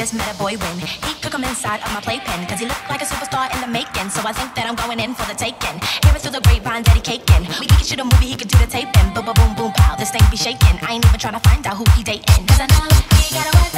just met a boy when he could come inside of my playpen, cause he looked like a superstar in the making. So I think that I'm going in for the taking. Hearing through the grapevine that he caking. We could shoot a movie, he could do the taping. Boom, boom, boom, boom, pow, this thing be shaking. I ain't even trying to find out who he dating, cause I know he gotta work